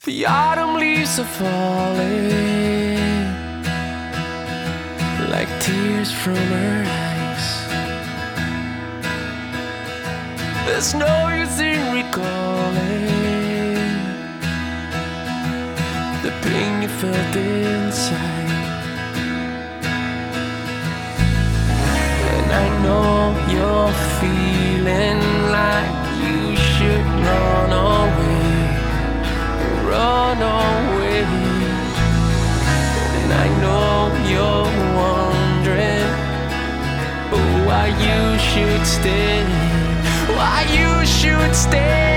The autumn leaves are falling like tears from her eyes. There's no use in recalling the pain you felt inside. And I know you're feeling like you should run away. Run away. And I know you're wondering why you should stay. Why you should stay.